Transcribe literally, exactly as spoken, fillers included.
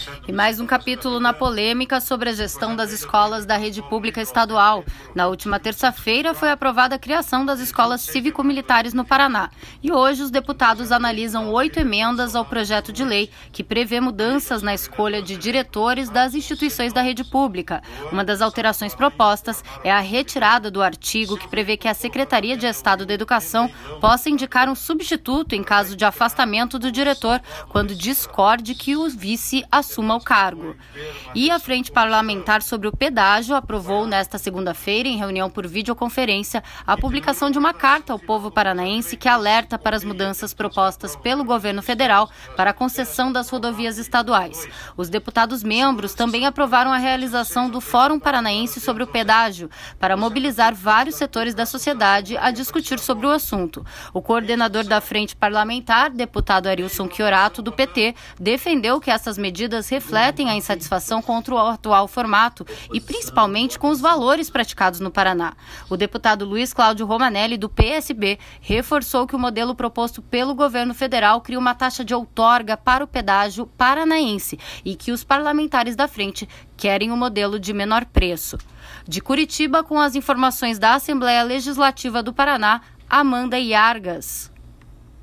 E mais um capítulo na polêmica sobre a gestão das escolas da rede pública estadual. Na última terça-feira foi aprovada a criação das escolas cívico-militares no Paraná. E hoje os deputados analisam oito emendas ao projeto de lei que prevê mudanças na escolha de diretores das instituições da rede pública. Uma das alterações propostas é a retirada do artigo que prevê que a Secretaria de Estado da Educação possa indicar um substituto em caso de afastamento do diretor, quando discorde que o vice assuma o cargo. E a Frente Parlamentar sobre o Pedágio aprovou nesta segunda-feira, em reunião por videoconferência, a publicação de uma carta ao povo paranaense que alerta para as mudanças propostas pelo governo federal para a concessão das rodovias estaduais. Os deputados membros também aprovaram a realização do Fórum Paranaense sobre o Pedágio, para mobilizar vários setores da sociedade a discutir sobre o assunto. O coordenador da Frente Parlamentar, deputado Arilson Chiorato, do P T, defendeu que essas medidas refletem a insatisfação contra o atual formato e principalmente com os valores praticados no Paraná. O deputado Luiz Cláudio Romanelli, do P S B, reforçou que o modelo proposto pelo governo federal cria uma taxa de outorga para o pedágio paranaense e que os parlamentares da frente querem um modelo de menor preço. De Curitiba, com as informações da Assembleia Legislativa do Paraná, Amanda Iargas.